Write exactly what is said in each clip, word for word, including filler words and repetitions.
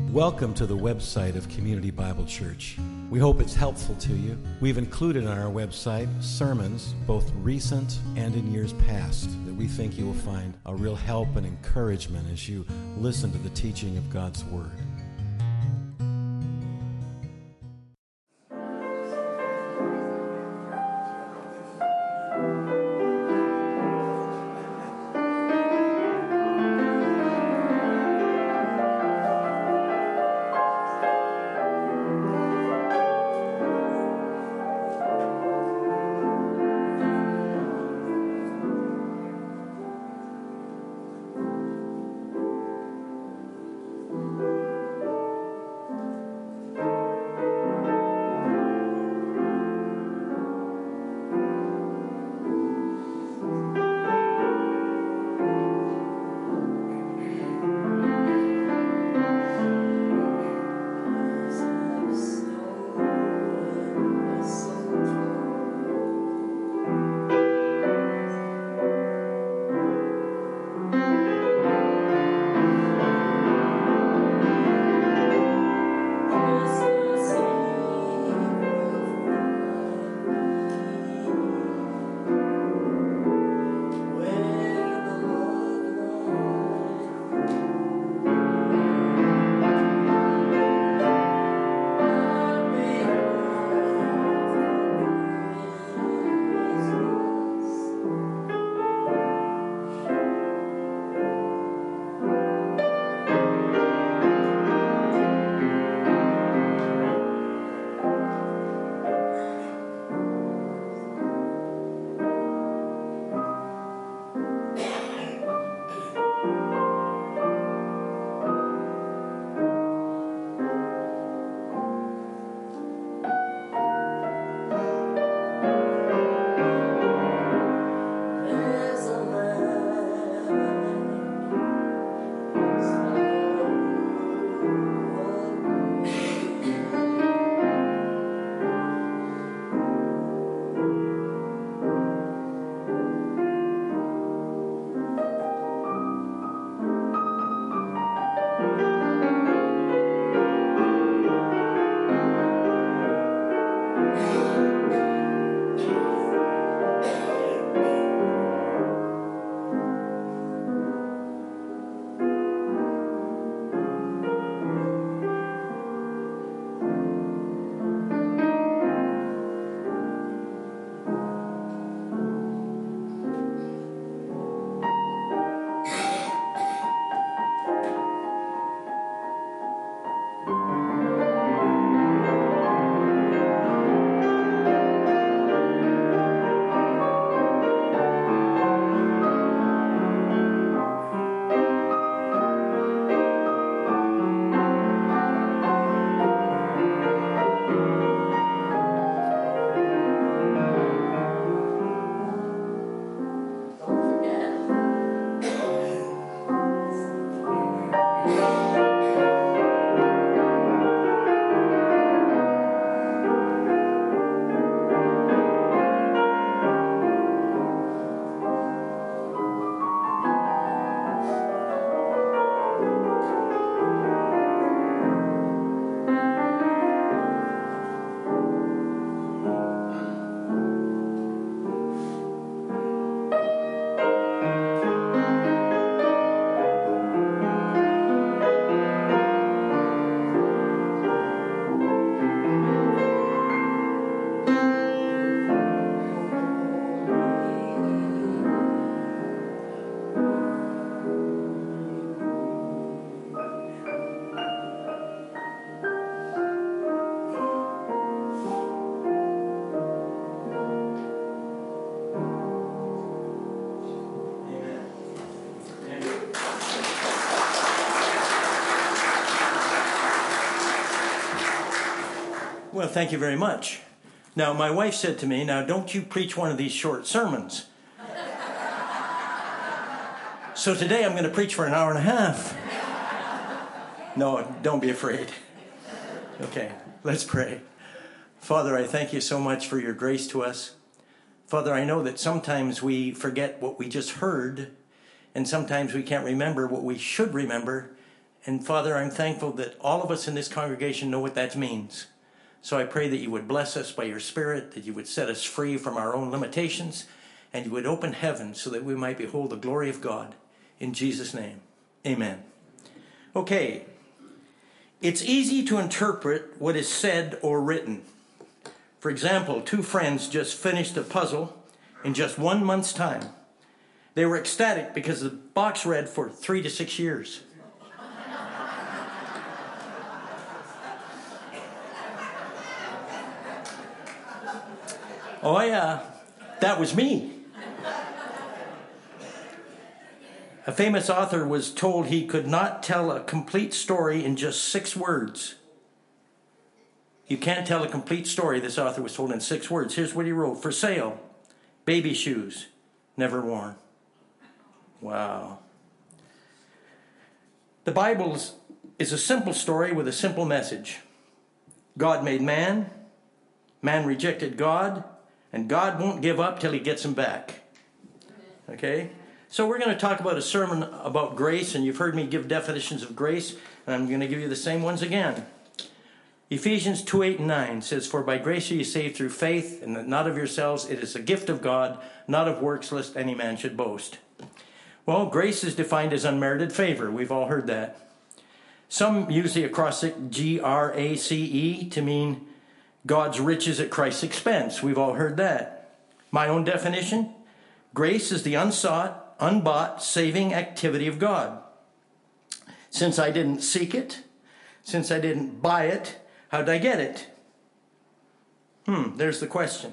Welcome to the website of Community Bible Church. We hope it's helpful to you. We've included on our website sermons, both recent and in years past, that we think you will find a real help and encouragement as you listen to the teaching of God's Word. Well, thank you very much. Now, my wife said to me, now, don't you preach one of these short sermons. So today I'm going to preach for an hour and a half. No, don't be afraid. Okay, let's pray. Father, I thank you so much for your grace to us. Father, I know that sometimes we forget what we just heard, and sometimes we can't remember what we should remember, And Father, I'm thankful that all of us in this congregation know what that means. So I pray that you would bless us by your Spirit, that you would set us free from our own limitations, and you would open heaven so that we might behold the glory of God. In Jesus' name, amen. Okay, it's easy to interpret what is said or written. For example, two friends just finished a puzzle in just one month's time. They were ecstatic because the box read for three to six years. Oh yeah, that was me. A famous author was told he could not tell a complete story in just six words. You can't tell a complete story, this author was told, in six words. Here's what he wrote. For sale, baby shoes, never worn. Wow. The Bible is a simple story with a simple message. God made man, man rejected God, and God won't give up till he gets him back. Okay? So we're going to talk about a sermon about grace, and you've heard me give definitions of grace, and I'm going to give you the same ones again. Ephesians two, eight, and nine says, For by grace are you saved through faith, and that not of yourselves, it is a gift of God, not of works, lest any man should boast. Well, grace is defined as unmerited favor. We've all heard that. Some use the acrostic G R A C E to mean God's riches at Christ's expense. We've all heard that. My own definition, grace is the unsought, unbought, saving activity of God. Since I didn't seek it, since I didn't buy it, how did I get it? Hmm, there's the question.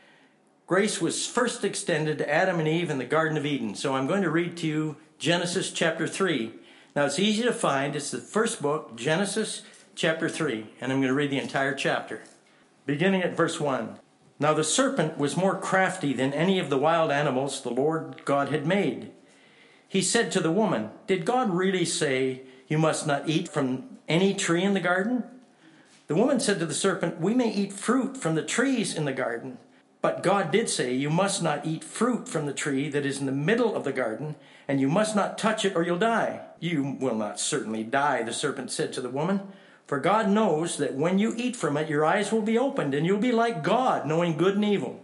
Grace was first extended to Adam and Eve in the Garden of Eden. So I'm going to read to you Genesis chapter three. Now it's easy to find. It's the first book, Genesis chapter three. And I'm going to read the entire chapter. Beginning at verse one. Now the serpent was more crafty than any of the wild animals the Lord God had made. He said to the woman, Did God really say you must not eat from any tree in the garden? The woman said to the serpent, We may eat fruit from the trees in the garden. But God did say, You must not eat fruit from the tree that is in the middle of the garden, and you must not touch it or you'll die. You will not certainly die, the serpent said to the woman. For God knows that when you eat from it, your eyes will be opened, and you'll be like God, knowing good and evil.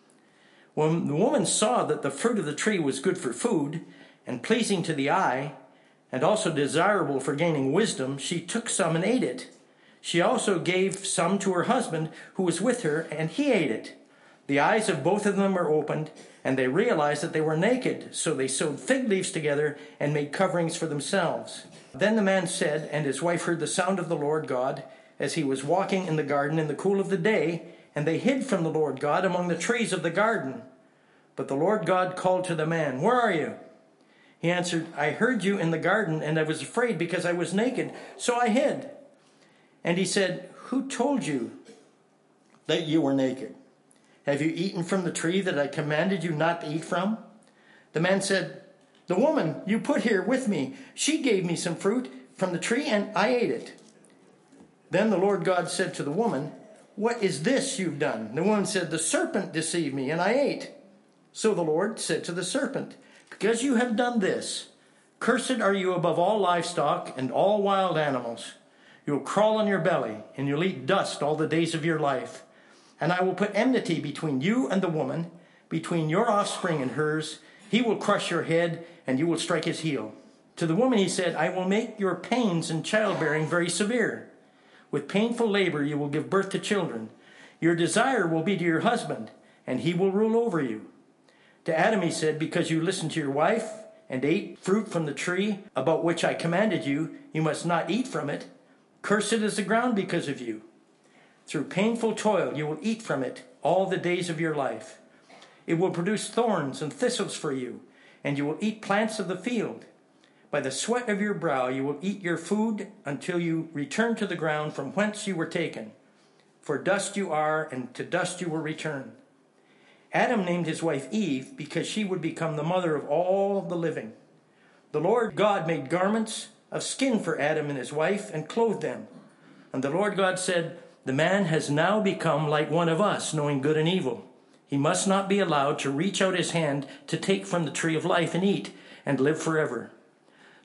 When the woman saw that the fruit of the tree was good for food, and pleasing to the eye, and also desirable for gaining wisdom, she took some and ate it. She also gave some to her husband, who was with her, and he ate it. The eyes of both of them were opened, and they realized that they were naked. So they sewed fig leaves together and made coverings for themselves. Then the man said, and his wife heard the sound of the Lord God as he was walking in the garden in the cool of the day, and they hid from the Lord God among the trees of the garden. But the Lord God called to the man, Where are you? He answered, I heard you in the garden, and I was afraid because I was naked, so I hid. And he said, Who told you that you were naked? Have you eaten from the tree that I commanded you not to eat from? The man said, The woman you put here with me, she gave me some fruit from the tree, and I ate it. Then the Lord God said to the woman, What is this you've done? The woman said, The serpent deceived me, and I ate. So the Lord said to the serpent, Because you have done this, cursed are you above all livestock and all wild animals. You will crawl on your belly, and you'll eat dust all the days of your life. And I will put enmity between you and the woman, between your offspring and hers. He will crush your head, and you will strike his heel. To the woman he said, I will make your pains in childbearing very severe. With painful labor you will give birth to children. Your desire will be to your husband, and he will rule over you. To Adam he said, Because you listened to your wife and ate fruit from the tree about which I commanded you, you must not eat from it. Cursed is the ground because of you. Through painful toil you will eat from it all the days of your life. It will produce thorns and thistles for you, and you will eat plants of the field. By the sweat of your brow you will eat your food until you return to the ground from whence you were taken. For dust you are, and to dust you will return. Adam named his wife Eve because she would become the mother of all the living. The Lord God made garments of skin for Adam and his wife and clothed them. And the Lord God said, The man has now become like one of us, knowing good and evil. He must not be allowed to reach out his hand to take from the tree of life and eat and live forever.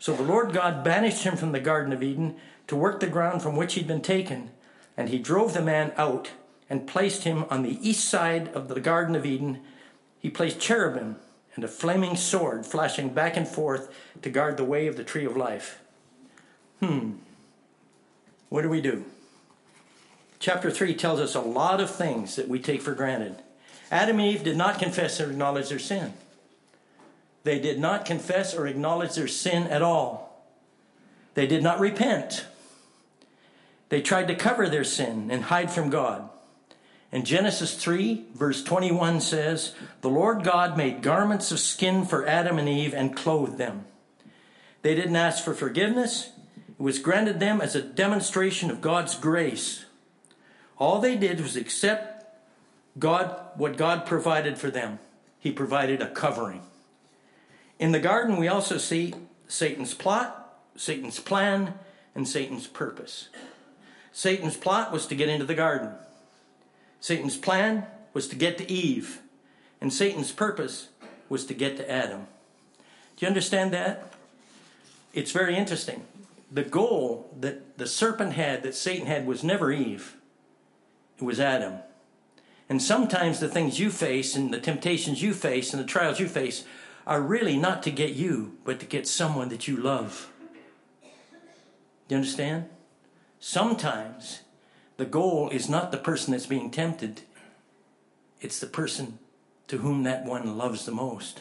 So the Lord God banished him from the Garden of Eden to work the ground from which he'd been taken, and he drove the man out and placed him on the east side of the Garden of Eden. He placed cherubim and a flaming sword flashing back and forth to guard the way of the tree of life. Hmm. What do we do? Chapter three tells us a lot of things that we take for granted. Adam and Eve did not confess or acknowledge their sin. They did not confess or acknowledge their sin at all. They did not repent. They tried to cover their sin and hide from God. And Genesis three, verse twenty-one says, "The Lord God made garments of skin for Adam and Eve and clothed them." They didn't ask for forgiveness. It was granted them as a demonstration of God's grace. All they did was accept God, what God provided for them. He provided a covering. In the garden, we also see Satan's plot, Satan's plan, and Satan's purpose. Satan's plot was to get into the garden. Satan's plan was to get to Eve. And Satan's purpose was to get to Adam. Do you understand that? It's very interesting. The goal that the serpent had, that Satan had, was never Eve. It was Adam. And sometimes the things you face and the temptations you face and the trials you face are really not to get you, but to get someone that you love. Do you understand? Sometimes the goal is not the person that's being tempted. It's the person to whom that one loves the most.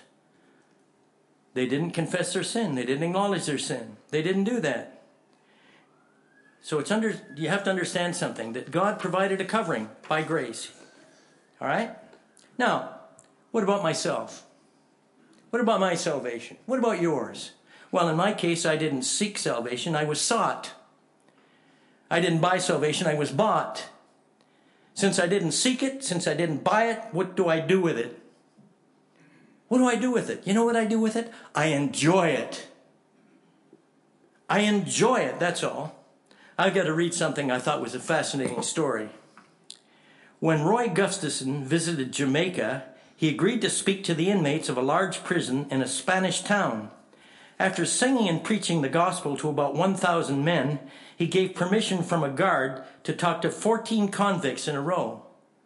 They didn't confess their sin. They didn't acknowledge their sin. They didn't do that. So it's under. You have to understand something, that God provided a covering by grace. All right? Now, what about myself? What about my salvation? What about yours? Well, in my case, I didn't seek salvation. I was sought. I didn't buy salvation. I was bought. Since I didn't seek it, since I didn't buy it, what do I do with it? What do I do with it? You know what I do with it? I enjoy it. I enjoy it, that's all. I've got to read something I thought was a fascinating story. When Roy Gustafson visited Jamaica, he agreed to speak to the inmates of a large prison in a Spanish town. After singing and preaching the gospel to about one thousand men, he gave permission from a guard to talk to fourteen convicts in a row.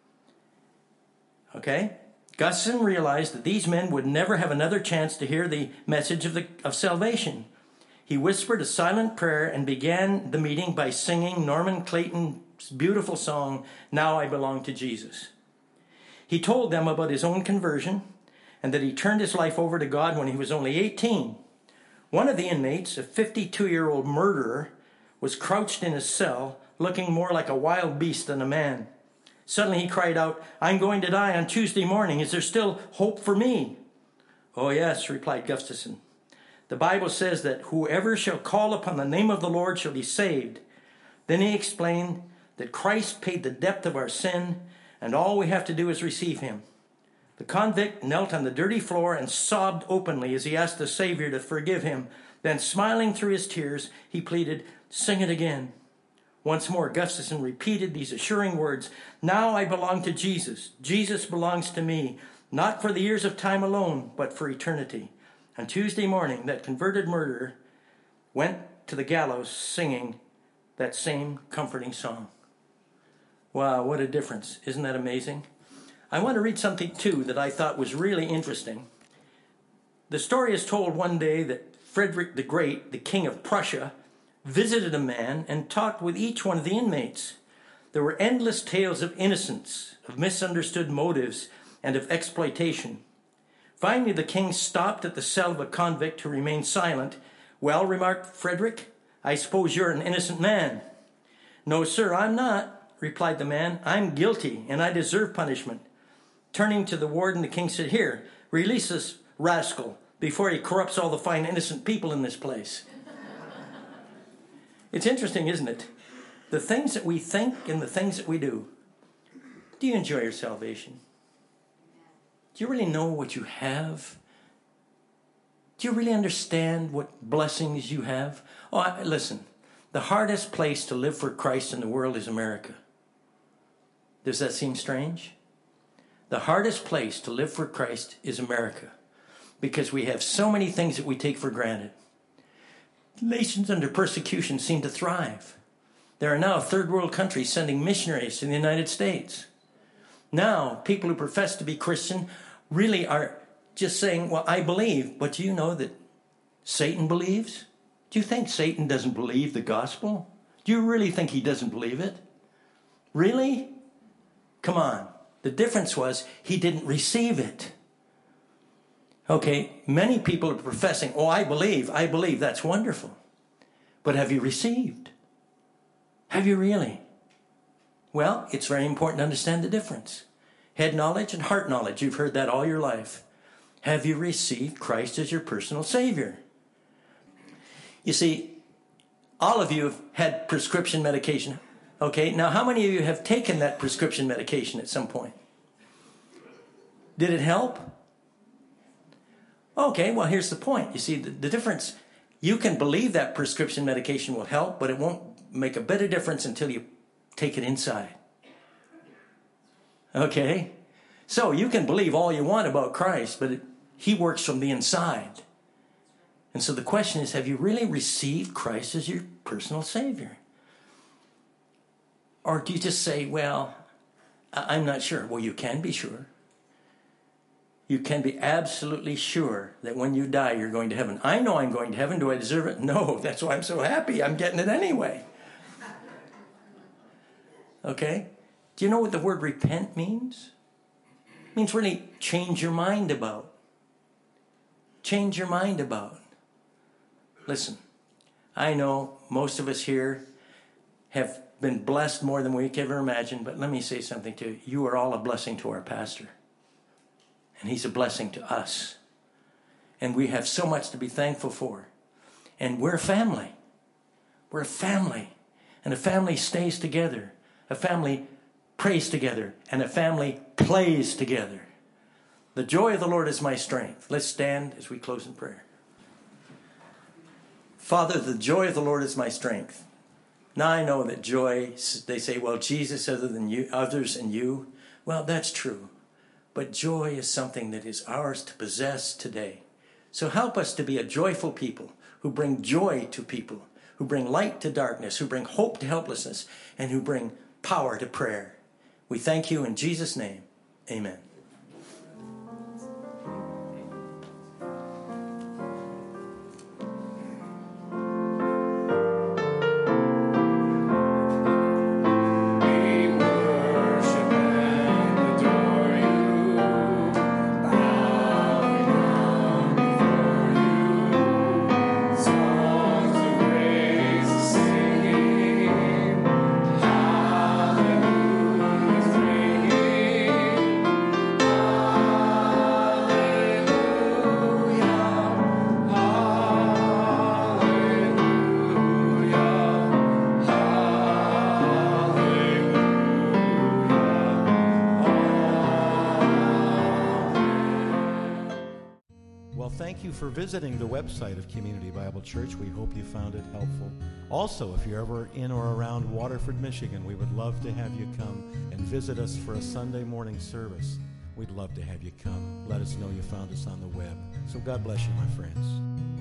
Okay? Gustafson realized that these men would never have another chance to hear the message of, the, of salvation. He whispered a silent prayer and began the meeting by singing Norman Clayton's beautiful song, "Now I Belong to Jesus." He told them about his own conversion and that he turned his life over to God when he was only eighteen. One of the inmates, a fifty-two-year-old murderer, was crouched in his cell, looking more like a wild beast than a man. Suddenly he cried out, "I'm going to die on Tuesday morning. Is there still hope for me?" "Oh, yes," replied Gustafson. "The Bible says that whoever shall call upon the name of the Lord shall be saved." Then he explained that Christ paid the debt of our sin, and all we have to do is receive him. The convict knelt on the dirty floor and sobbed openly as he asked the Savior to forgive him. Then, smiling through his tears, he pleaded, "Sing it again." Once more, Gustafson repeated these assuring words, "Now I belong to Jesus. Jesus belongs to me, not for the years of time alone, but for eternity." On Tuesday morning, that converted murderer went to the gallows singing that same comforting song. Wow, what a difference. Isn't that amazing? I want to read something, too, that I thought was really interesting. The story is told one day that Frederick the Great, the King of Prussia, visited a man and talked with each one of the inmates. There were endless tales of innocence, of misunderstood motives, and of exploitation. Finally, the king stopped at the cell of a convict who remained silent. "Well," remarked Frederick, "I suppose you're an innocent man." "No, sir, I'm not," replied the man. "I'm guilty, and I deserve punishment." Turning to the warden, the king said, "Here, release this rascal before he corrupts all the fine innocent people in this place." It's interesting, isn't it? The things that we think and the things that we do. Do you enjoy your salvation? Do you really know what you have? Do you really understand what blessings you have? Oh, I, listen, the hardest place to live for Christ in the world is America. Does that seem strange? The hardest place to live for Christ is America, because we have so many things that we take for granted. Nations under persecution seem to thrive. There are now third world countries sending missionaries to the United States. Now, people who profess to be Christian really are just saying, well, I believe, but do you know that Satan believes? Do you think Satan doesn't believe the gospel? Do you really think he doesn't believe it? Really? Come on. The difference was he didn't receive it. Okay, many people are professing, oh, I believe, I believe. That's wonderful. But have you received? Have you really? Well, it's very important to understand the difference. Head knowledge and heart knowledge. You've heard that all your life. Have you received Christ as your personal Savior? You see, all of you have had prescription medication. Okay, now how many of you have taken that prescription medication at some point? Did it help? Okay, well, here's the point. You see, the, the difference, you can believe that prescription medication will help, but it won't make a bit of difference until you take it inside. Okay? So you can believe all you want about Christ, but it, he works from the inside. And so the question is, have you really received Christ as your personal Savior? Or do you just say, well, I'm not sure? Well, you can be sure. You can be absolutely sure that when you die, you're going to heaven. I know I'm going to heaven. Do I deserve it? No, that's why I'm so happy. I'm getting it anyway. Okay? Do you know what the word repent means? It means really change your mind about. Change your mind about. Listen, I know most of us here have been blessed more than we could ever imagine, but let me say something to you. You are all a blessing to our pastor. And he's a blessing to us. And we have so much to be thankful for. And we're a family. We're a family. And a family stays together. A family prays together. And a family plays together. The joy of the Lord is my strength. Let's stand as we close in prayer. Father, the joy of the Lord is my strength. Now I know that joy, they say, well, Jesus other than you, others and you. Well, that's true. But joy is something that is ours to possess today. So help us to be a joyful people who bring joy to people, who bring light to darkness, who bring hope to helplessness, and who bring power to prayer. We thank you in Jesus' name. Amen. Thank you for visiting the website of Community Bible Church. We hope you found it helpful. Also, if you're ever in or around Waterford, Michigan, we would love to have you come and visit us for a Sunday morning service. We'd love to have you come. Let us know you found us on the web. So God bless you, my friends.